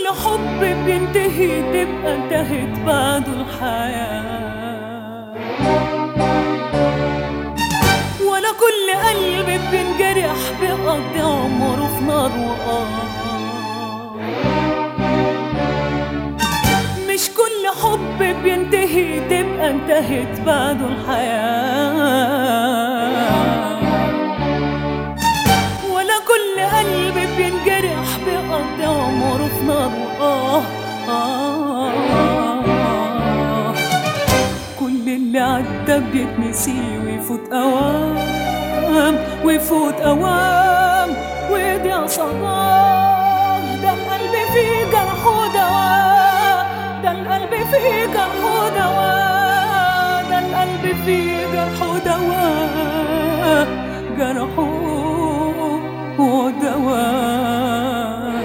حب بينتهي تبقى انتهت بعده الحياة، ولا كل قلب بينجرح بيقضي عمره في نار مش كل حب بينتهي تبقى انتهت بعده الحياة، ولا كل قلب بينجرح بيقضي عمره في نار كل اللي عدى بيتنسي ويفوت أوام ويفوت أوام ويضيع صداه. ده القلب فيه جرح ودواء، ده القلب فيه جرح ودواء، ده القلب فيه جرح ودواء، جرح ودواء.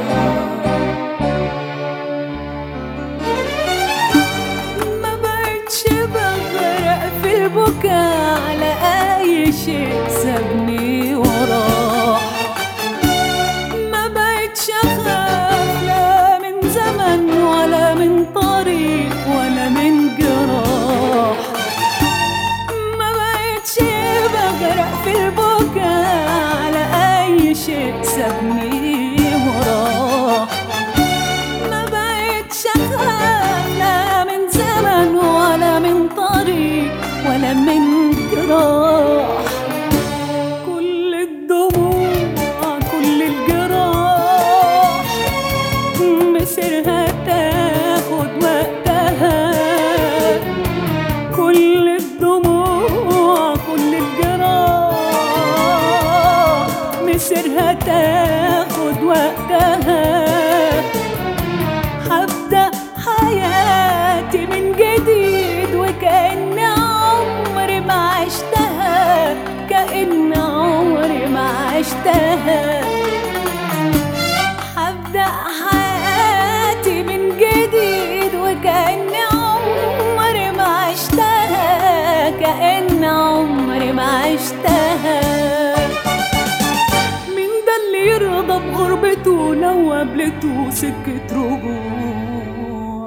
ما بقتش بغرق في البكاء على أي شيء سابني وراه، ما بقتش أخاف لا من زمن ولا من طريق ولا من جراح، ما بقتش بغرق في البكاء على أي شيء سابني وراه، ما بقتش أخاف لا من زمن ولا من طريق ولا من جراح. كل الدموع كل الجراح مسيرها تاخد وقتها، كل الدموع كل الجراح مسيرها تاخد وقتها. هبدأ حياتي من جديد وكأن عمري ما عشتها، كأن عمري ما عشتها. هبدأ حياتي من جديد وكأن عمري ما عشتها، كأن عمري ما عشتها. مين ده اللي يرضى بغربته لو قابلته سكة رجوع؟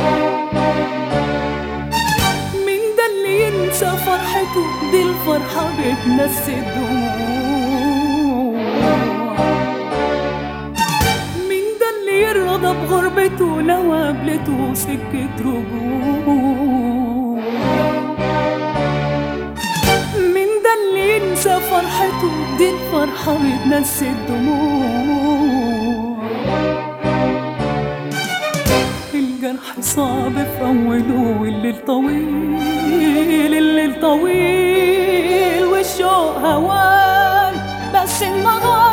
مين ده اللي ينسى فرحته؟ دي الفرحة بتنسي الدموع. مين ده اللي يرضى بغربته لو قابلته سكة رجوع؟ مين ده اللي ينسى فرحته؟ دي الفرحة بتنسي الدموع. الجرح صعب في أوله والليل طويل، الليل طويل والشوق هوان، بس النهار